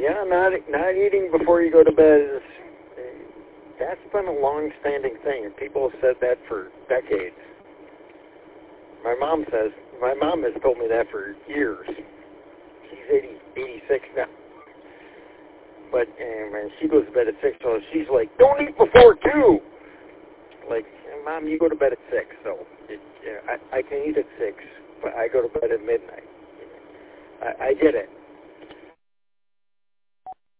Yeah, not eating before you go to bed is that's been a long-standing thing, and people have said that for decades. My mom has told me that for years. She's 86 now. But and she goes to bed at 6, so she's like, don't eat before 2. Like, Mom, you go to bed at 6, so I can eat at 6, but I go to bed at midnight. I get it.